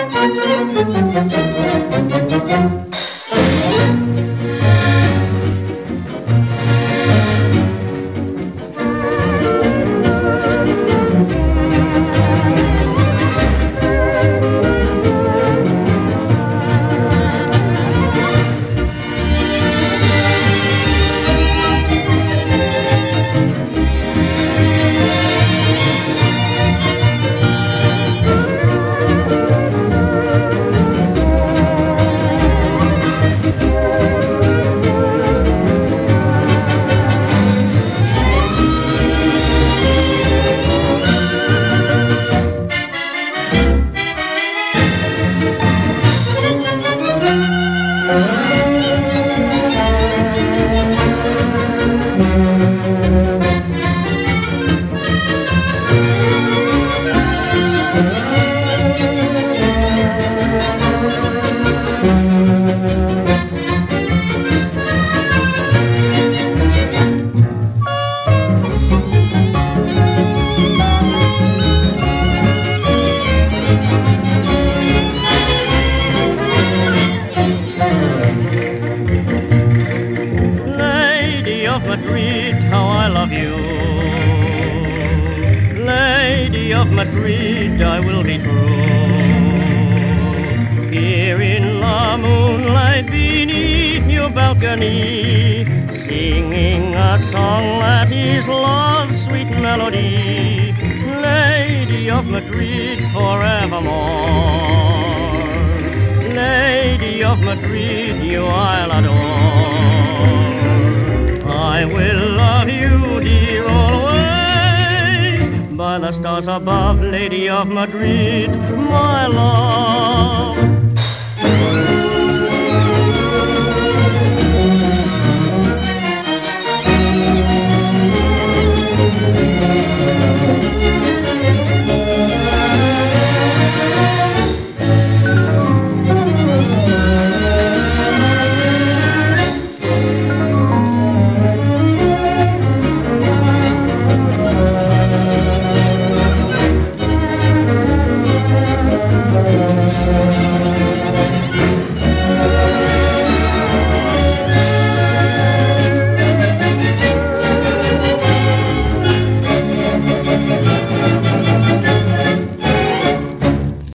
Madrid, how I love you. Lady of Madrid, I will be true. Here in the moonlight beneath your balcony, singing a song that is love's sweet melody. Lady of Madrid, forevermore. Lady of Madrid, you I'll adore. I will love you, dear, always, by the stars above, Lady of Madrid, my love.